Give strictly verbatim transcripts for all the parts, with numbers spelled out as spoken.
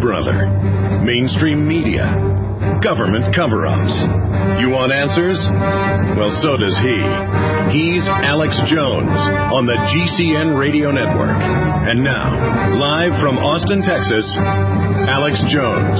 brother? Mainstream media? Government cover-ups? You want answers? Well, so does he. He's Alex Jones on the G C N Radio Network. And now, live from Austin, Texas, Alex Jones.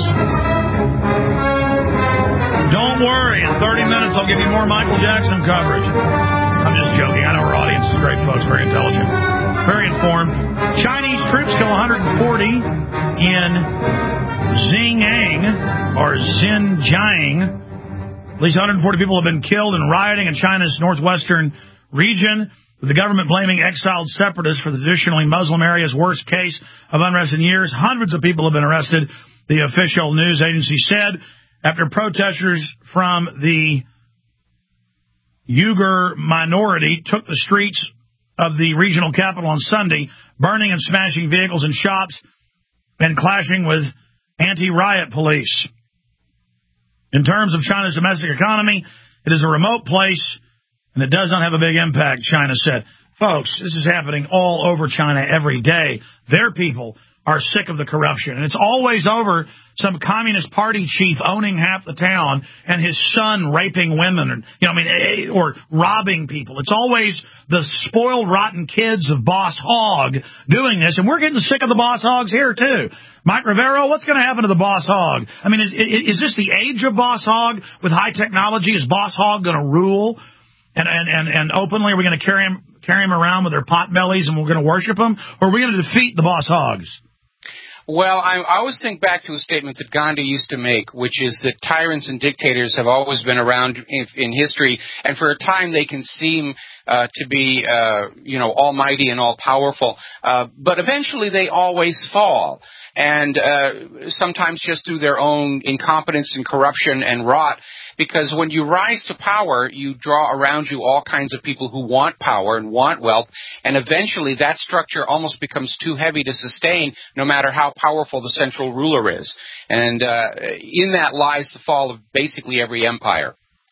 Don't worry, in thirty minutes I'll give you more Michael Jackson coverage. I'm just joking. I know our audience is great, folks, very intelligent, very informed. Chinese troops kill one hundred forty in Xinjiang, or Xinjiang. At least one hundred forty people have been killed in rioting in China's northwestern region, with the government blaming exiled separatists for the traditionally Muslim area's worst case of unrest in years. Hundreds of people have been arrested, the official news agency said, after protesters from the Uyghur minority took the streets of the regional capital on Sunday, burning and smashing vehicles and shops and clashing with anti-riot police. In terms of China's domestic economy, it is a remote place, and it does not have a big impact, China said. Folks, this is happening all over China every day. Their people are sick of the corruption. And it's always over some Communist Party chief owning half the town and his son raping women, or, you know, I mean, or robbing people. It's always the spoiled, rotten kids of Boss Hogg doing this, and we're getting sick of the Boss Hoggs here, too. Mike Rivero, what's going to happen to the Boss Hogg? I mean, is, is this the age of Boss Hogg with high technology? Is Boss Hogg going to rule? And, and, and, and openly, are we going to carry him, carry him around with their pot bellies and we're going to worship him? Or are we going to defeat the Boss Hoggs? Well, I, I always think back to a statement that Gandhi used to make, which is that tyrants and dictators have always been around in, in history, and for a time they can seem uh, to be, uh, you know, almighty and all-powerful, uh, but eventually they always fall, and uh, sometimes just through their own incompetence and corruption and rot. Because when you rise to power, you draw around you all kinds of people who want power and want wealth, and eventually that structure almost becomes too heavy to sustain, no matter how powerful the central ruler is. And uh, in that lies the fall of basically every empire.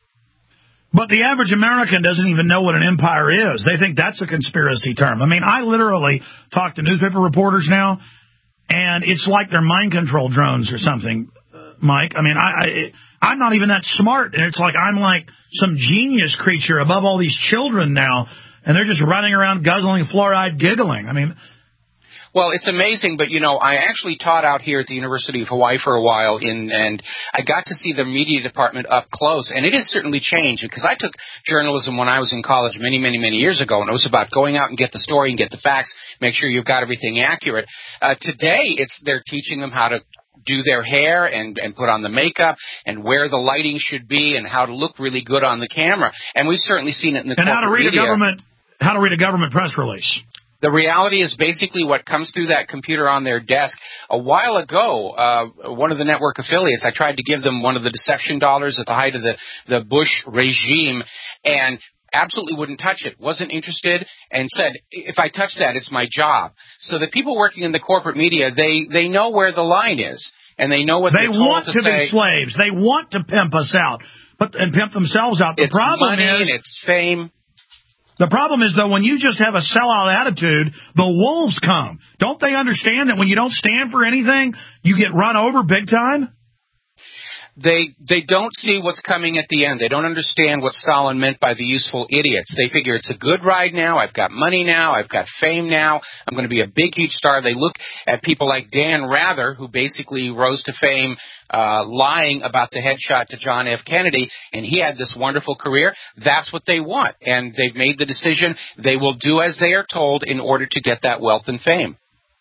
But the average American doesn't even know what an empire is. They think that's a conspiracy term. I mean, I literally talk to newspaper reporters now, and it's like they're mind control drones or something, Mike. I mean, I... I I'm not even that smart, and it's like I'm like some genius creature above all these children now, and they're just running around guzzling fluoride, giggling. I mean... Well, it's amazing, but, you know, I actually taught out here at the University of Hawaii for a while, in, and I got to see the media department up close, and it has certainly changed, because I took journalism when I was in college many, many, many years ago, and it was about going out and get the story and get the facts, make sure you've got everything accurate. Uh, today, it's they're teaching them how to do their hair and, and put on the makeup and where the lighting should be and how to look really good on the camera. And we've certainly seen it in the and corporate how to read media. a government how to read a government press release. The reality is basically what comes through that computer on their desk. A while ago, uh, one of the network affiliates, I tried to give them one of the deception dollars at the height of the, the Bush regime, and absolutely wouldn't touch it, wasn't interested, and said, if I touch that, it's my job. So the people working in the corporate media, they, they know where the line is, and they know what they they're told want to, to say. be slaves. They want to pimp us out, but and pimp themselves out. The it's problem money is, and it's fame. The problem is, though, when you just have a sellout attitude, the wolves come. Don't they understand that when you don't stand for anything, you get run over big time? They they don't see what's coming at the end. They don't understand what Stalin meant by the useful idiots. They figure it's a good ride now. I've got money now. I've got fame now. I'm going to be a big, huge star. They look at people like Dan Rather, who basically rose to fame uh, lying about the headshot to John F. Kennedy, and he had this wonderful career. That's what they want, and they've made the decision. They will do as they are told in order to get that wealth and fame.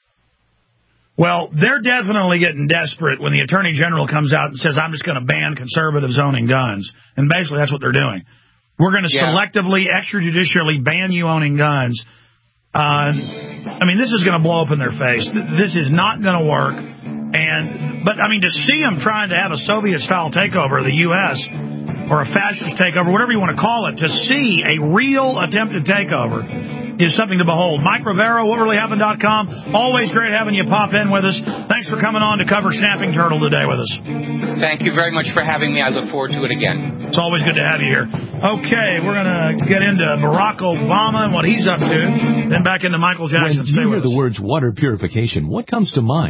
Well, they're definitely getting desperate when the Attorney General comes out and says, I'm just going to ban conservatives owning guns. And basically that's what they're doing. We're going to yeah. selectively, extrajudicially ban you owning guns. Uh, I mean, this is going to blow up in their face. This is not going to work. And But, I mean, to see them trying to have a Soviet-style takeover of the U S or a fascist takeover, whatever you want to call it, to see a real attempted takeover is something to behold. Mike Rivero, what really happened dot com. Always great having you pop in with us. Thanks for coming on to cover Snapping Turtle today with us. Thank you very much for having me. I look forward to it again. It's always good to have you here. Okay, we're going to get into Barack Obama and what he's up to, then back into Michael Jackson. When you hear the words water purification, what comes to mind?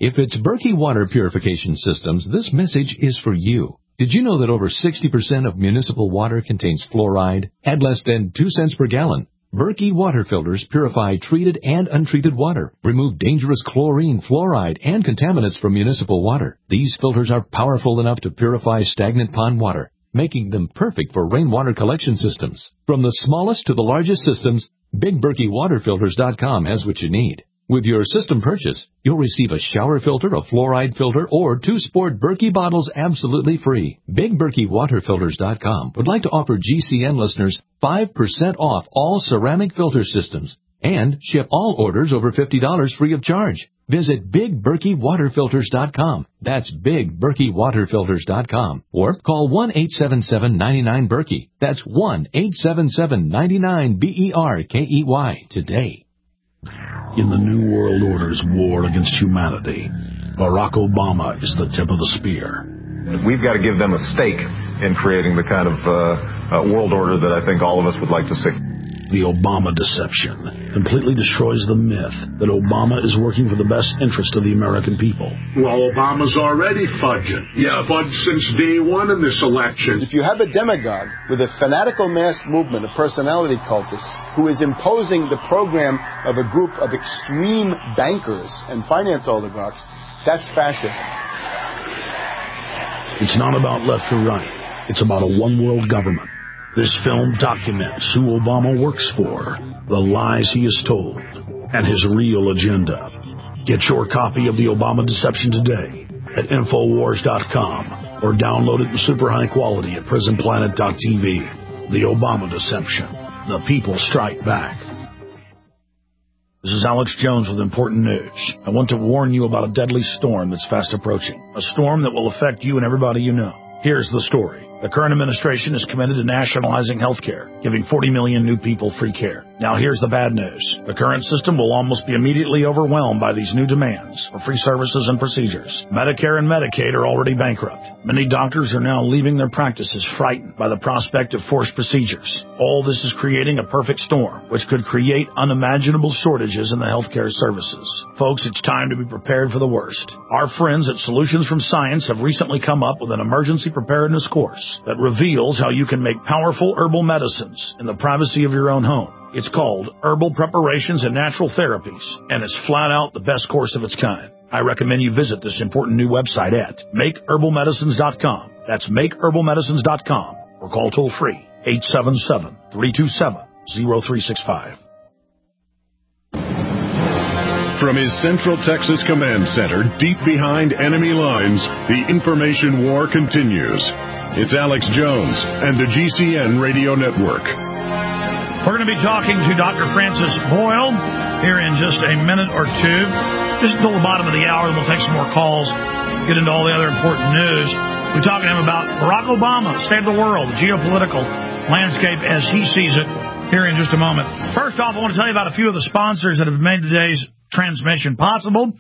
If it's Berkey Water Purification Systems, this message is for you. Did you know that over sixty percent of municipal water contains fluoride at less than two cents per gallon? Berkey water filters purify treated and untreated water, remove dangerous chlorine, fluoride, and contaminants from municipal water. These filters are powerful enough to purify stagnant pond water, making them perfect for rainwater collection systems. From the smallest to the largest systems, Big Berkey Water Filters dot com has what you need. With your system purchase, you'll receive a shower filter, a fluoride filter, or two sport Berkey bottles absolutely free. Big Berkey Water Filters dot com would like to offer G C N listeners five percent off all ceramic filter systems and ship all orders over fifty dollars free of charge. Visit Big Berkey Water Filters dot com. That's Big Berkey Water Filters dot com. Or call one eight seven seven, nine nine, Berkey. That's one eight seven seven, nine nine, B E R K E Y today. In the New World Order's war against humanity, Barack Obama is the tip of the spear. We've got to give them a stake in creating the kind of uh, uh, world order that I think all of us would like to see. The Obama deception completely destroys the myth that Obama is working for the best interest of the American people. Well, Obama's already fudging. Yeah, fudged since day one in this election. If you have a demagogue with a fanatical mass movement of personality cultists who is imposing the program of a group of extreme bankers and finance oligarchs, that's fascism. It's not about left or right. It's about a one-world government. This film documents who Obama works for, the lies he has told, and his real agenda. Get your copy of The Obama Deception today at Infowars dot com or download it in super high quality at Prison Planet dot T V. The Obama Deception. The people strike back. This is Alex Jones with important news. I want to warn you about a deadly storm that's fast approaching. A storm that will affect you and everybody you know. Here's the story. The current administration is committed to nationalizing health care, giving forty million new people free care. Now here's the bad news. The current system will almost be immediately overwhelmed by these new demands for free services and procedures. Medicare and Medicaid are already bankrupt. Many doctors are now leaving their practices frightened by the prospect of forced procedures. All this is creating a perfect storm, which could create unimaginable shortages in the healthcare services. Folks, it's time to be prepared for the worst. Our friends at Solutions from Science have recently come up with an emergency preparedness course that reveals how you can make powerful herbal medicines in the privacy of your own home. It's called Herbal Preparations and Natural Therapies, and it's flat out the best course of its kind. I recommend you visit this important new website at make herbal medicines dot com. That's make herbal medicines dot com, or call toll-free eight seven seven, three two seven, zero three six five. From his Central Texas Command Center, deep behind enemy lines, the information war continues. It's Alex Jones and the G C N Radio Network. We're going to be talking to Doctor Francis Boyle here in just a minute or two. Just until the bottom of the hour, then we'll take some more calls, get into all the other important news. We're talking to him about Barack Obama, the state of the world, the geopolitical landscape as he sees it here in just a moment. First off, I want to tell you about a few of the sponsors that have made today's transmission possible.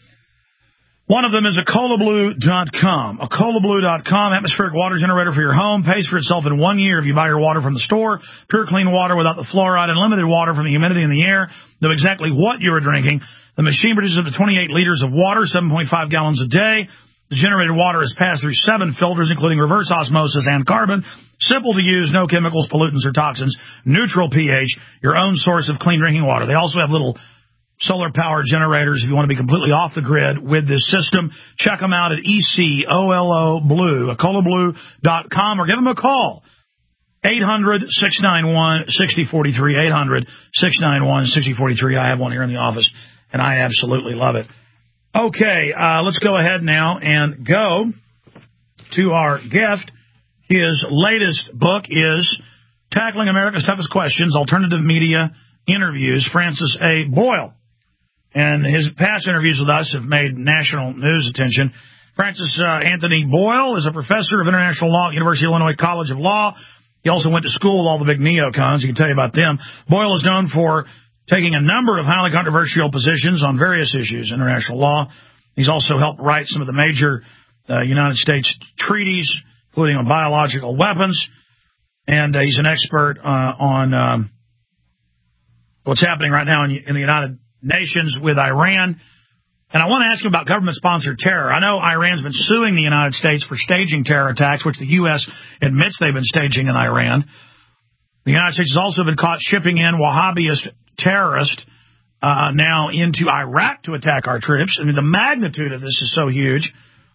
One of them is Acola Blue dot com. Acola Blue dot com, atmospheric water generator for your home, pays for itself in one year if you buy your water from the store. Pure, clean water without the fluoride, and limited water from the humidity in the air. Know exactly what you are drinking. The machine produces up to twenty-eight liters of water, seven point five gallons a day. The generated water is passed through seven filters, including reverse osmosis and carbon. Simple to use, no chemicals, pollutants, or toxins. Neutral pH, your own source of clean drinking water. They also have little solar power generators if you want to be completely off the grid with this system. Check them out at E C O L O Blue, Acola Blue dot com, or give them a call. eight hundred, six nine one, six zero four three, eight hundred, six nine one, six zero four three. I have one here in the office, and I absolutely love it. Okay, uh, let's go ahead now and go to our guest. His latest book is Tackling America's Toughest Questions, Alternative Media Interviews, Francis A. Boyle. And his past interviews with us have made national news attention. Francis uh, Anthony Boyle is a professor of international law at University of Illinois College of Law. He also went to school with all the big neocons. He can tell you about them. Boyle is known for taking a number of highly controversial positions on various issues in international law. He's also helped write some of the major uh, United States treaties, including on biological weapons. And uh, he's an expert uh, on um, what's happening right now in, in the United Nations with Iran. And I want to ask you about government-sponsored terror. I know Iran's been suing the United States for staging terror attacks, which the U S admits they've been staging in Iran. The United States has also been caught shipping in Wahhabist terrorists uh, now into Iraq to attack our troops. I mean, the magnitude of this is so huge.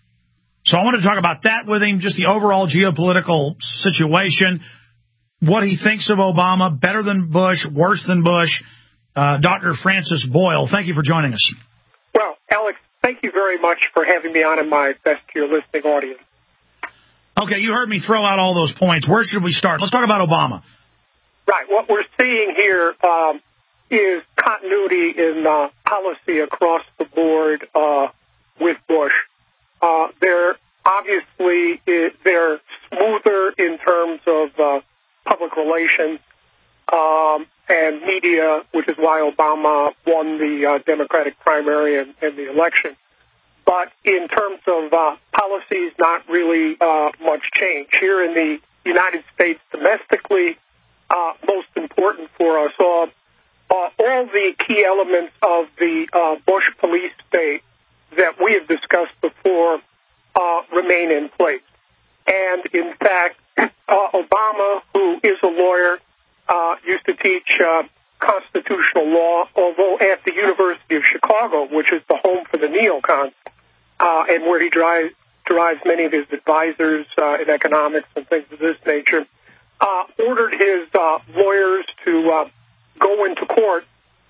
So I wanted to talk about that with him, just the overall geopolitical situation, what he thinks of Obama, better than Bush, worse than Bush. Uh, Doctor Francis Boyle, thank you for joining us. Well, Alex, thank you very much for having me on, and my best to your listening audience. Okay, you heard me throw out all those points. Where should we start? Let's talk about Obama. Right. What we're seeing here um, is continuity in uh, policy across the board uh, with Bush. Uh, they're obviously they're smoother in terms of uh, public relations um, and media, which is why Obama won the uh, Democratic primary and, and the election. But in terms of uh, policies, not really uh, much change. Here in the United States domestically, uh, most important for us all, uh, all the key elements of the uh, Bush police state that we have discussed before uh, remain in place. And in fact, uh, Obama, who is a lawyer, uh, used to teach uh, constitutional law, although at the University of Chicago, which is the home for the neocons, uh, and where he derives, derives many of his advisors uh, in economics and things of this nature, uh, ordered his uh, lawyers to uh, go into court,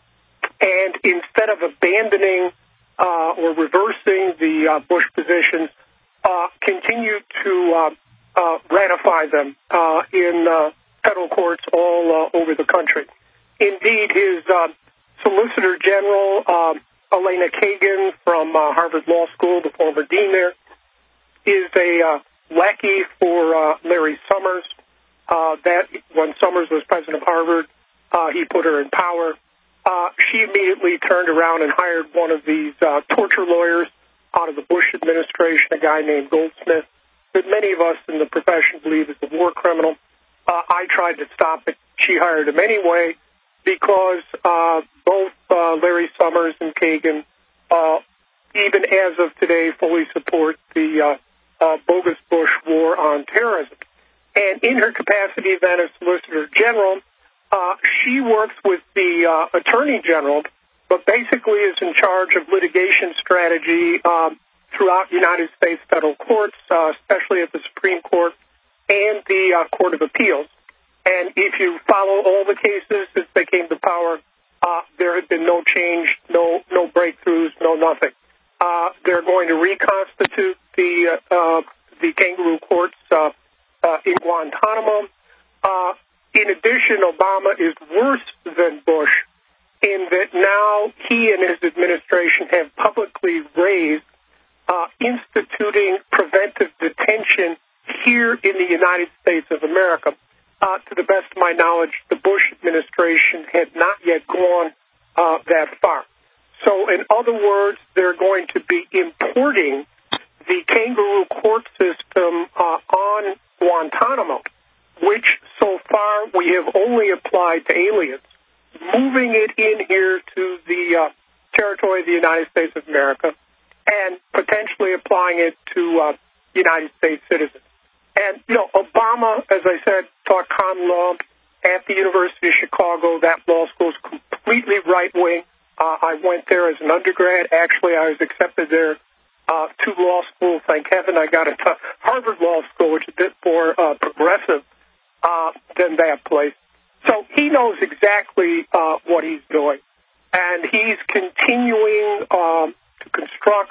and instead of abandoning uh, or reversing the uh, Bush positions, uh, continued to uh, uh, ratify them uh, in uh, federal courts all uh, over the country. Indeed, his uh, Solicitor General, uh, Elena Kagan from uh, Harvard Law School, the former dean there, is a uh, lackey for uh, Larry Summers. Uh, that when Summers was president of Harvard, uh, he put her in power. Uh, she immediately turned around and hired one of these uh, torture lawyers out of the Bush administration, a guy named Goldsmith, that many of us in the profession believe is a war criminal. Uh, I tried to stop it. She hired him anyway because uh, both uh, Larry Summers and Kagan, uh, even as of today, fully support the uh, uh, bogus Bush war on terrorism. And in her capacity then as Solicitor General, uh, she works with the uh, Attorney General, but basically is in charge of litigation strategy um, throughout United States federal courts, uh, especially at the Supreme Court and the uh, Court of Appeals. And if you follow all the cases since they came to power, uh, there had been no change, no no breakthroughs, no nothing. Uh, they're going to reconstitute the uh, uh, the kangaroo courts uh, uh, in Guantanamo. Uh, in addition, Obama is worse than Bush in that now he and his administration have publicly raised uh, instituting preventive detention here in the United States of America. Uh, to the best of my knowledge, the Bush administration had not yet gone uh, that far. So, in other words, they're going to be importing the kangaroo court system uh, on Guantanamo, which so far we have only applied to aliens, moving it in here to the uh, territory of the United States of America and potentially applying it to uh, United States citizens. And, you know, Obama, as I said, taught common law at the University of Chicago. That law school is completely right-wing. Uh, I went there as an undergrad. Actually, I was accepted there uh, to law school. Thank heaven I got into Harvard Law School, which is a bit more uh, progressive uh, than that place. So he knows exactly uh, what he's doing. And he's continuing um, to construct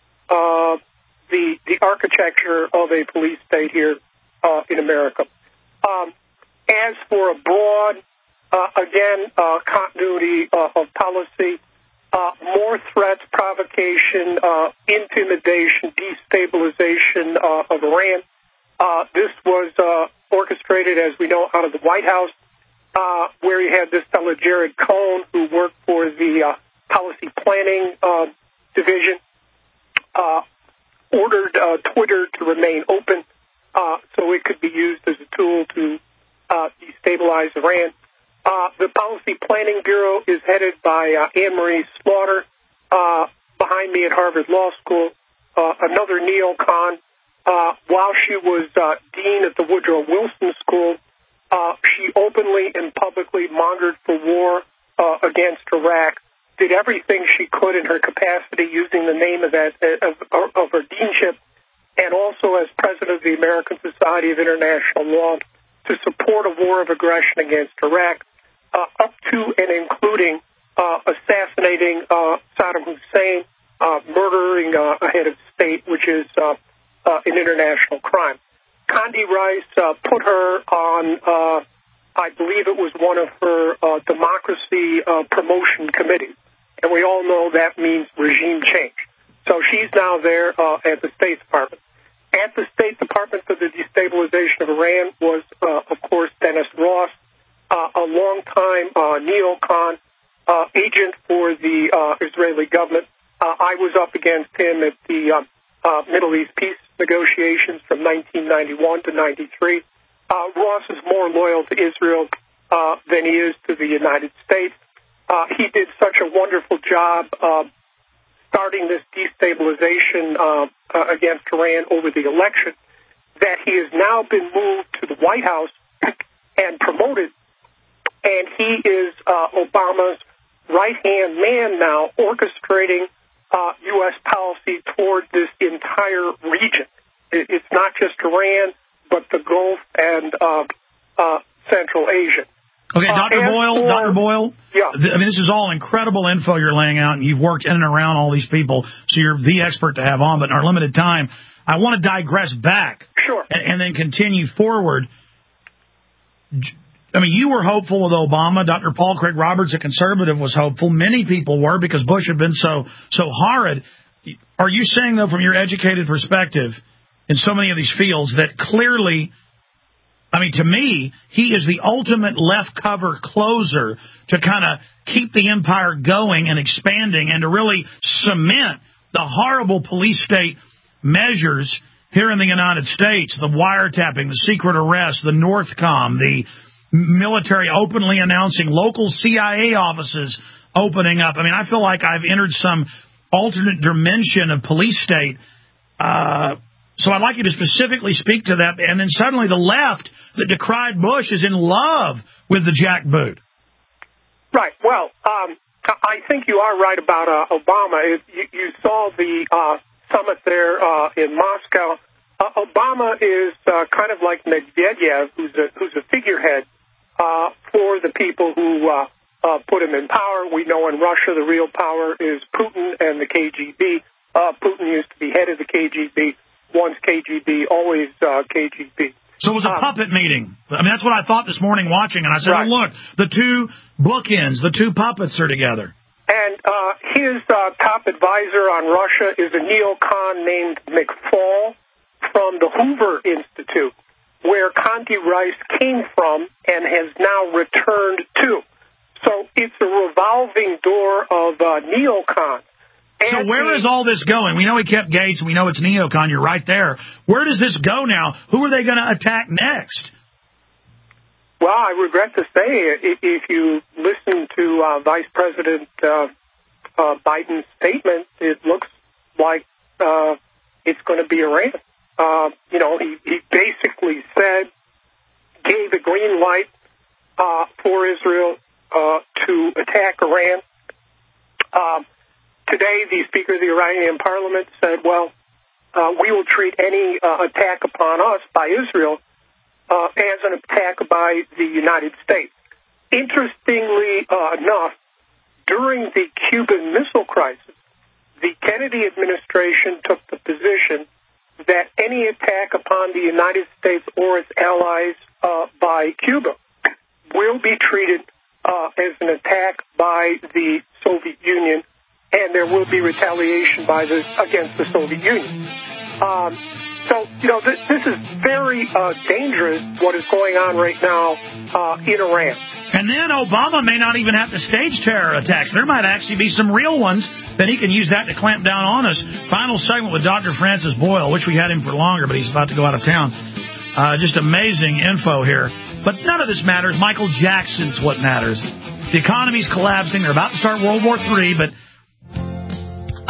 uh, the the architecture of a police state here uh, in America. Um, as for abroad, uh, again, uh, continuity uh, of policy, uh, more threats, provocation, uh, intimidation, destabilization uh, of Iran. Uh, this was uh, orchestrated, as we know, out of the White House, uh, where you had this fellow Jared Cohn, who worked for the uh, policy planning uh, division, uh, ordered uh, Twitter to remain open uh, so it could be used as a tool to uh, destabilize Iran. Uh, the Policy Planning Bureau is headed by uh, Anne-Marie Slaughter. Uh, behind behind me at Harvard Law School, uh, another neocon. Uh, while she was uh, dean at the Woodrow Wilson School, uh, she openly and publicly mongered for war uh, against Iraq, did everything she could in her capacity using the name of that of, of her deanship, and also as president of the American Society of International Law, to support a war of aggression against Iraq, uh, up to and including uh, assassinating uh, Saddam Hussein, uh, murdering uh, a head of state, which is uh, Uh, an international crime. Condi Rice uh, put her on, uh, I believe it was one of her uh, democracy uh, promotion committees. And we all know that means regime change. So she's now there uh, at the State Department. At the State Department for the destabilization of Iran was, uh, of course, Dennis Ross, uh, a longtime uh, neocon uh, agent for the uh, Israeli government. Uh, I was up against him at the uh, uh, Middle East peace negotiations from nineteen ninety-one to ninety-three. Uh, Ross is more loyal to Israel uh, than he is to the United States. Uh, he did such a wonderful job uh, starting this destabilization uh, uh, against Iran over the election that he has now been moved to the White House and promoted, and he is uh, Obama's right-hand man now, orchestrating Uh, U S policy toward this entire region. It, it's not just Iran, but the Gulf and uh, uh, Central Asia. Okay, Doctor Uh, Boyle, for, Doctor Boyle, yeah. th- I mean, this is all incredible info you're laying out, and you've worked in and around all these people, so you're the expert to have on, but in our limited time, I want to digress back sure. and, and then continue forward. I mean, you were hopeful with Obama. Doctor Paul Craig Roberts, a conservative, was hopeful. Many people were because Bush had been so so horrid. Are you saying, though, from your educated perspective in so many of these fields, that clearly, I mean, to me, he is the ultimate left cover closer to kind of keep the empire going and expanding and to really cement the horrible police state measures here in the United States, the wiretapping, the secret arrest, the Northcom, the military openly announcing local C I A offices opening up. I mean, I feel like I've entered some alternate dimension of police state. Uh, so I'd like you to specifically speak to that. And then suddenly the left that decried Bush is in love with the jackboot. Right. Well, um, I think you are right about uh, Obama. It, you, you saw the uh, summit there uh, in Moscow. Uh, Obama is uh, kind of like Medvedev, who's a, who's a figurehead Uh, for the people who uh, uh, put him in power. We know in Russia the real power is Putin and the K G B. Uh, Putin used to be head of the K G B. Once K G B, always uh, K G B. So it was a um, puppet meeting. I mean, that's what I thought this morning watching. And I said, right. well, look, the two bookends, the two puppets are together. And uh, his uh, top advisor on Russia is a neocon named McFaul from the Hoover Institute, where Condi Rice came from and has now returned to. So it's a revolving door of uh, neocons. So where is all this going? We know he kept Gates, and we know it's neocon. You're right there. Where does this go now? Who are they going to attack next? Well, I regret to say, if you listen to uh, Vice President uh, uh, Biden's statement, it looks like uh, it's going to be Iran. Uh, you know, he, he basically said, gave a green light uh, for Israel uh, to attack Iran. Um, today, the Speaker of the Iranian Parliament said, well, uh, we will treat any uh, attack upon us by Israel uh, as an attack by the United States. Interestingly uh, enough, during the Cuban Missile Crisis, the Kennedy administration took the position that any attack upon the United States or its allies uh, by Cuba will be treated uh, as an attack by the Soviet Union, and there will be retaliation by the against the Soviet Union. Um, so, you know, this, this is very uh, dangerous, what is going on right now uh, in Iran. And then Obama may not even have to stage terror attacks. There might actually be some real ones, then he can use that to clamp down on us. Final segment with Doctor Francis Boyle. Wish we had him for longer, but he's about to go out of town. Uh, just amazing info here. But none of this matters. Michael Jackson's what matters. The economy's collapsing. They're about to start World War Three, but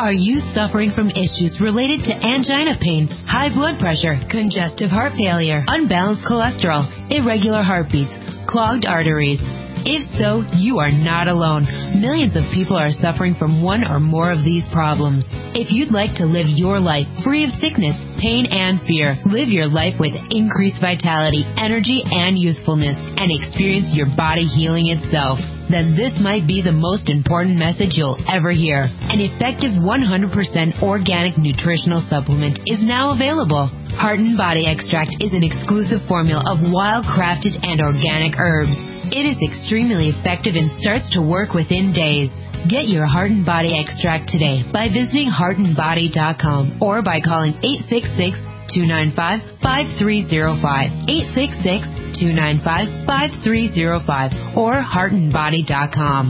Are you suffering from issues related to angina pain, high blood pressure, congestive heart failure, unbalanced cholesterol, irregular heartbeats, clogged arteries? If so, you are not alone. Millions of people are suffering from one or more of these problems. If you'd like to live your life free of sickness, pain, and fear, live your life with increased vitality, energy, and youthfulness, and experience your body healing itself, then this might be the most important message you'll ever hear. An effective one hundred percent organic nutritional supplement is now available. Heart and Body Extract is an exclusive formula of wild-crafted and organic herbs. It is extremely effective and starts to work within days. Get your Heart and Body Extract today by visiting heart and body dot com or by calling eight six six, two nine five, five three zero five, eight six six, two nine five, five three zero five, or heart and body dot com.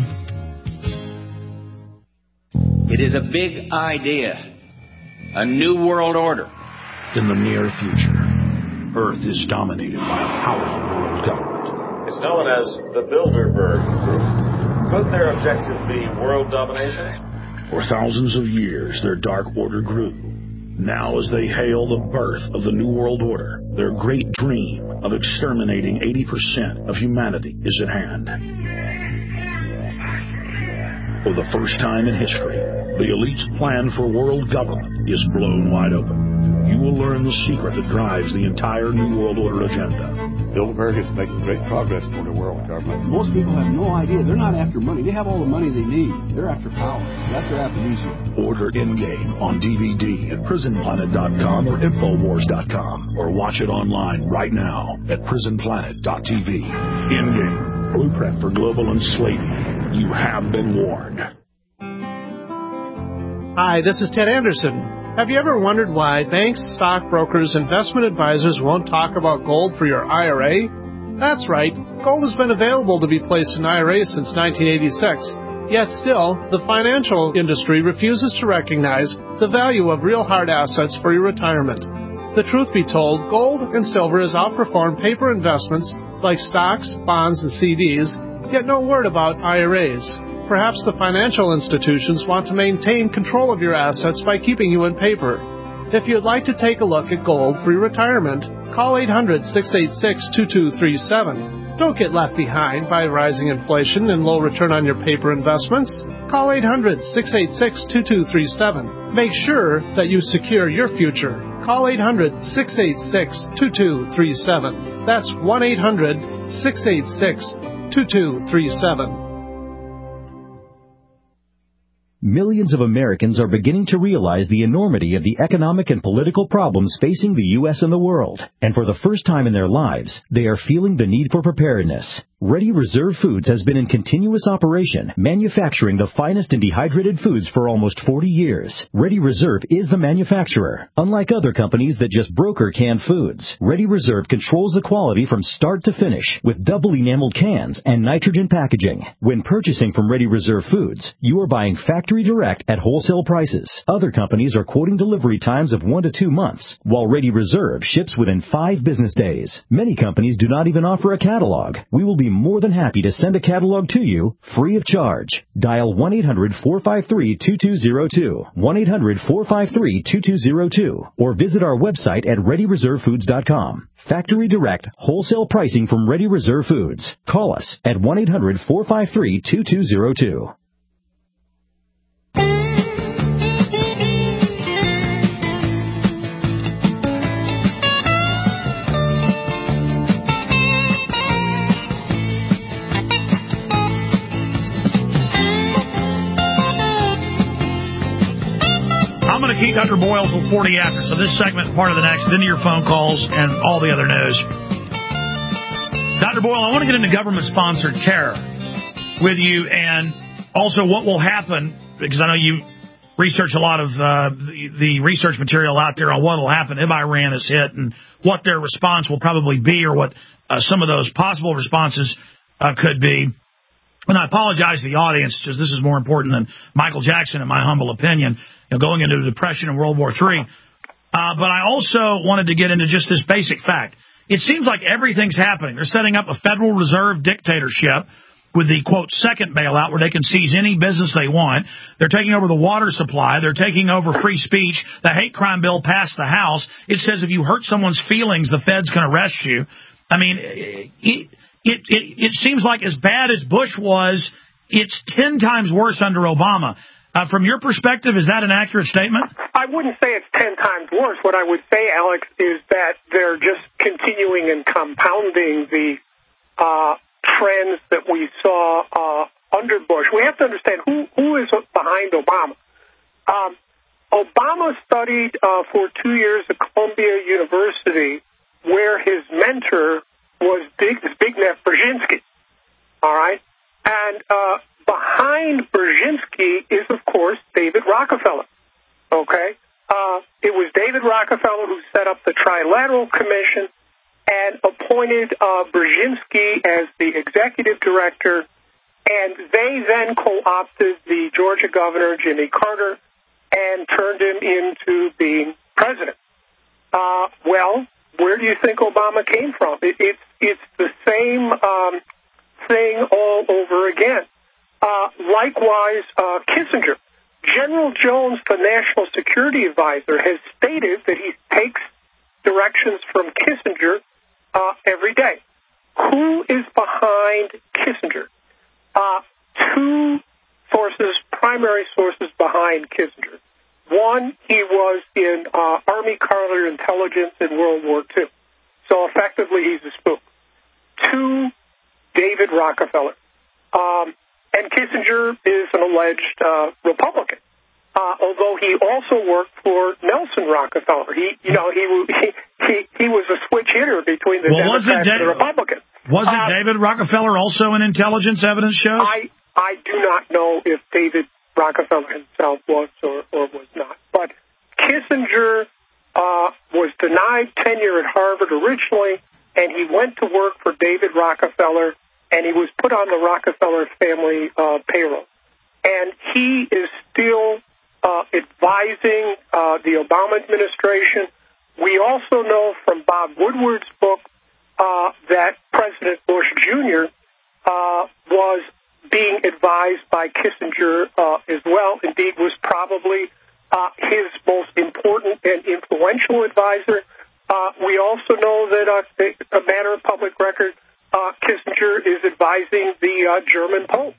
It is a big idea, a new world order. In the near future, Earth is dominated by a powerful world government. It's known as the Bilderberg Group. Could their objective be world domination? For thousands of years, their dark order grew. Now, as they hail the birth of the New World Order, their great dream of exterminating eighty percent of humanity is at hand. For the first time in history, the elite's plan for world government is blown wide open. You will learn the secret that drives the entire New World Order agenda. Bilderberg is making great progress toward a world government. Most people have no idea. They're not after money. They have all the money they need. They're after power. That's their aphrodisiac. Order Endgame on D V D at prison planet dot com or infowars dot com, or watch it online right now at prison planet dot t v. Endgame, blueprint for global enslavement. You have been warned. Hi, this is Ted Anderson. Have you ever wondered why banks, stockbrokers, investment advisors won't talk about gold for your I R A? That's right. Gold has been available to be placed in I R As since nineteen eighty-six. Yet still, the financial industry refuses to recognize the value of real hard assets for your retirement. The truth be told, gold and silver has outperformed paper investments like stocks, bonds, and C Ds, yet no word about I R As. Perhaps the financial institutions want to maintain control of your assets by keeping you in paper. If you'd like to take a look at gold for your retirement, call eight hundred, six eight six, two two three seven. Don't get left behind by rising inflation and low return on your paper investments. Call eight hundred, six eight six, two two three seven. Make sure that you secure your future. Call eight hundred, six eight six, two two three seven. That's one eight hundred, six eight six, two two three seven. Millions of Americans are beginning to realize the enormity of the economic and political problems facing the U S and the world. And for the first time in their lives, they are feeling the need for preparedness. Ready Reserve Foods has been in continuous operation, manufacturing the finest in dehydrated foods for almost forty years. Ready Reserve is the manufacturer. Unlike other companies that just broker canned foods, Ready Reserve controls the quality from start to finish with double enameled cans and nitrogen packaging. When purchasing from Ready Reserve Foods, you are buying factory direct at wholesale prices. Other companies are quoting delivery times of one to two months, while Ready Reserve ships within five business days. Many companies do not even offer a catalog. We will be more than happy to send a catalog to you free of charge. Dial one eight hundred, four five three, two two zero two, one eight hundred, four five three, two two zero two, or visit our website at ready reserve foods dot com. Factory direct, wholesale pricing from Ready Reserve Foods. Call us at one eight hundred, four five three, two two zero two. I'm going to keep Doctor Boyle till forty after, so this segment, part of the next, then to your phone calls and all the other news. Doctor Boyle, I want to get into government-sponsored terror with you, and also what will happen, because I know you research a lot of uh, the, the research material out there on what will happen if Iran is hit and what their response will probably be, or what uh, some of those possible responses uh, could be. And I apologize to the audience, because this is more important than Michael Jackson, in my humble opinion, you know, going into the Depression and World War Three. Uh, but I also wanted to get into just this basic fact. It seems like everything's happening. They're setting up a Federal Reserve dictatorship. with the, quote, second bailout where they can seize any business they want. They're taking over the water supply. They're taking over free speech. The hate crime bill passed the House. It says if you hurt someone's feelings, the Fed's going to arrest you. I mean, it, it, it, it seems like as bad as Bush was, it's ten times worse under Obama. Uh, from your perspective, is that an accurate statement? I wouldn't say it's ten times worse. What I would say, Alex, is that they're just continuing and compounding the uh, trends that we saw uh, under Bush. We have to understand who, who is behind Obama. Um, Obama studied uh, for two years at Columbia University, where his mentor was Big, Zbigniew Brzezinski. All right? And uh, behind Brzezinski is, of course, David Rockefeller. Okay? Uh, it was David Rockefeller who set up the Trilateral Commission and appointed uh, Brzezinski as the executive director, and they then co-opted the Georgia governor, Jimmy Carter, and turned him into being president. Uh, well, where do you think Obama came from? It, it's it's the same um, thing all over again. Uh, likewise, uh, Kissinger. General Jones, the National Security Advisor, has stated that he takes directions from Kissinger uh, every day. Who is behind Kissinger? Uh, two sources, primary sources behind Kissinger. One, he was in uh, Army counterintelligence in World War Two. So effectively, he's a spook. Two, David Rockefeller. Um, and Kissinger is an alleged uh, Republican, uh, although he also worked for Nelson Rockefeller. He, you know, he he he, he was a switch hitter between the well, Democrats and the Republicans. Wasn't uh, David Rockefeller also an intelligence evidence show? I I do not know if David Rockefeller himself was or, or was not. But Kissinger uh, was denied tenure at Harvard originally, and he went to work for David Rockefeller, and he was put on the Rockefeller family uh, payroll. And he is still uh, advising uh, the Obama administration. We also know from Bob Woodward's book uh, that President Bush Junior uh, was being advised by Kissinger uh, as well. Indeed, was probably uh, his most important and influential advisor. Uh, we also know that uh, a matter of public record, uh, Kissinger is advising the uh, German Pope.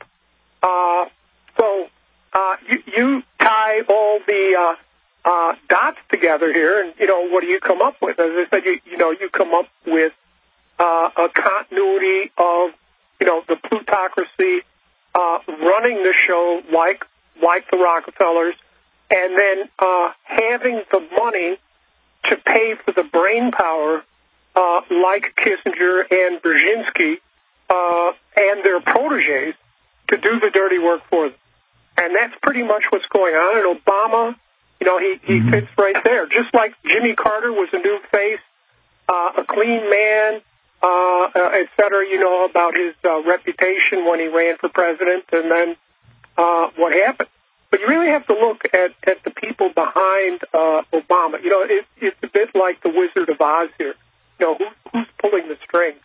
Uh, so uh, you, you tie all the uh, uh, dots together here, and you know what do you come up with? As I said, you, you know you come up with uh, a continuity of you know the plutocracy uh, running the show like like the Rockefellers, and then uh, having the money to pay for the brain power uh, like Kissinger and Brzezinski uh, and their protégés to do the dirty work for them. And that's pretty much what's going on. And Obama, you know, he, he fits right there. Just like Jimmy Carter was a new face, uh, a clean man, uh, uh, et cetera, you know, about his uh, reputation when he ran for president and then uh, what happened. But you really have to look at, at the people behind uh, Obama. You know, it, it's a bit like the Wizard of Oz here. You know, who, who's pulling the strings?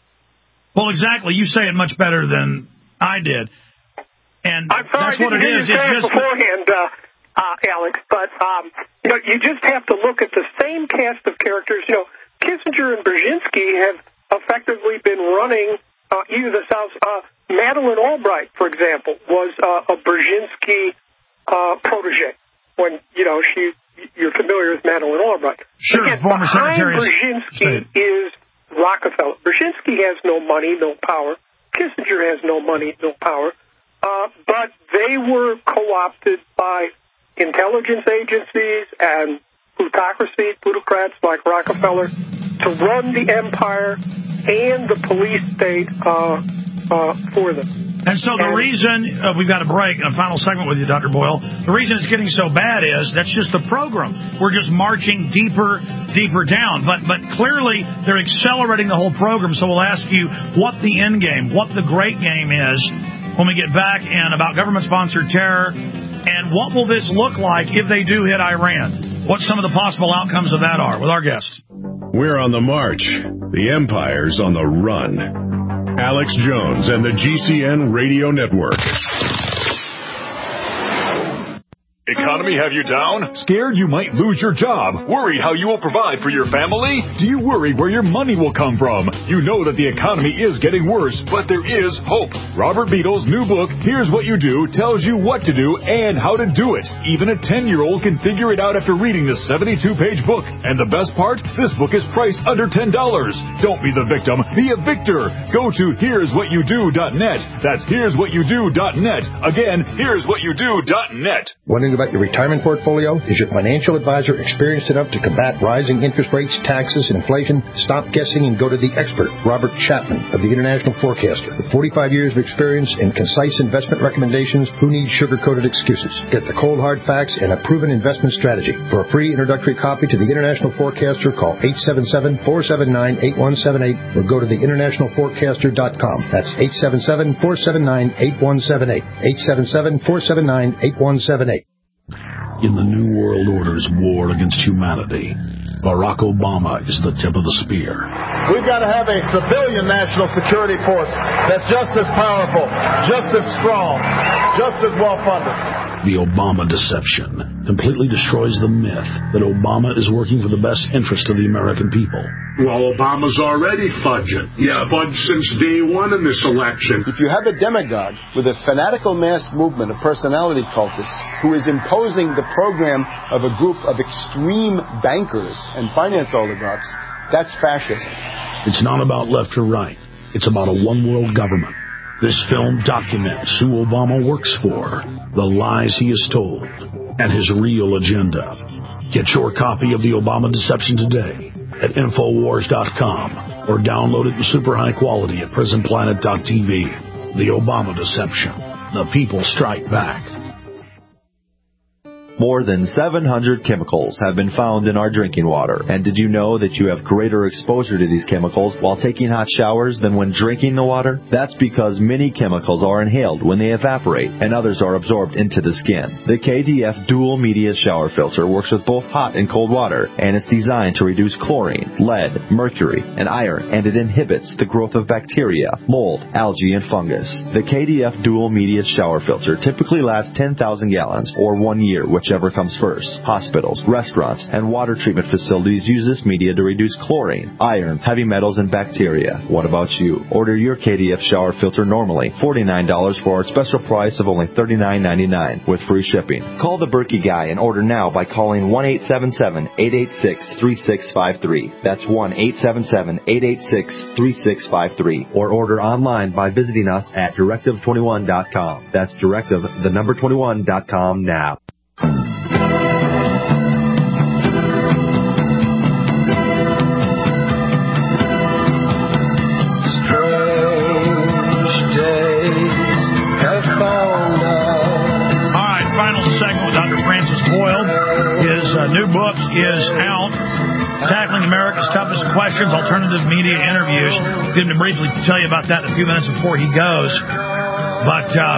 Well, exactly. You say it much better than I did. And I'm sorry, that's what I didn't it hear is. you say It's it just beforehand, uh, uh, Alex. But um, you know, you just have to look at the same cast of characters. You know, Kissinger and Brzezinski have effectively been running uh, either the South. Uh, Madeleine Albright, for example, was uh, a Brzezinski uh, protege. When you know she, you're familiar with Madeleine Albright. Sure, Again, former behind Secretary of Brzezinski State. is Rockefeller. Brzezinski has no money, no power. Kissinger has no money, no power. Uh, but they were co-opted by intelligence agencies and plutocracy, plutocrats like Rockefeller, to run the empire and the police state uh, uh, for them. And so the reason, uh, we've got a break, and a final segment with you, Doctor Boyle, the reason it's getting so bad is that's just the program. We're just marching deeper, deeper down. But but clearly they're accelerating the whole program, so we'll ask you what the end game, what the great game is when we get back, and about government-sponsored terror, and what will this look like if they do hit Iran? What some of the possible outcomes of that are with our guest. We're on the march. The empire's on the run. Alex Jones and the G C N Radio Network. Economy have you down? Scared you might lose your job? Worried how you will provide for your family? Do you worry where your money will come from? You know that the economy is getting worse, but there is hope. Robert Beadle's new book, Here's What You Do, tells you what to do and how to do it. Even a ten-year-old can figure it out after reading this seventy-two page book. And the best part? This book is priced under ten dollars. Don't be the victim. Be a victor. Go to here's what you do dot net. That's here's what you do dot net. Again, here's what you do dot net. Wondering about your retirement portfolio? Is your financial advisor experienced enough to combat rising interest rates, taxes, and inflation? Stop guessing and go to the expert, Robert Chapman of the International Forecaster. With forty-five years of experience and concise investment recommendations, who needs sugar-coated excuses? Get the cold, hard facts and a proven investment strategy. For a free introductory copy to the International Forecaster, call eight seven seven, four seven nine, eight one seven eight or go to the international forecaster dot com. That's eight seven seven, four seven nine, eight one seven eight. eight seven seven, four seven nine, eight one seven eight. In the New World Order's war against humanity, Barack Obama is the tip of the spear. We've got to have a civilian national security force that's just as powerful, just as strong, just as well-funded. The Obama deception completely destroys the myth that Obama is working for the best interest of the American people. Well, Obama's already fudging. He's yeah. fudged since day one in this election. If you have a demagogue with a fanatical mass movement of personality cultists who is imposing the program of a group of extreme bankers and finance oligarchs, that's fascism. It's not about left or right. It's about a one-world government. This film documents who Obama works for, the lies he has told, and his real agenda. Get your copy of The Obama Deception today at Infowars dot com or download it in super high quality at Prison Planet dot T V. The Obama Deception. The people strike back. More than seven hundred chemicals have been found in our drinking water. And did you know that you have greater exposure to these chemicals while taking hot showers than when drinking the water? That's because many chemicals are inhaled when they evaporate, and others are absorbed into the skin. The K D F Dual Media Shower Filter works with both hot and cold water, and it's designed to reduce chlorine, lead, mercury, and iron, and it inhibits the growth of bacteria, mold, algae, and fungus. The K D F Dual Media Shower Filter typically lasts ten thousand gallons, or one year, whichever comes first. Hospitals, restaurants, and water treatment facilities use this media to reduce chlorine, iron, heavy metals, and bacteria. What about you? Order your K D F shower filter normally forty-nine dollars for our special price of only thirty-nine ninety-nine with free shipping. Call the Berkey Guy and order now by calling one eight seven seven, eight eight six, three six five three. That's one eight seven seven, eight eight six, three six five three. Or order online by visiting us at directive twenty-one dot com. That's directive, the number twenty-one dot com now. New book is out, Tackling America's Toughest Questions, Alternative Media Interviews. I'm going to briefly tell you about that in a few minutes before he goes. But um,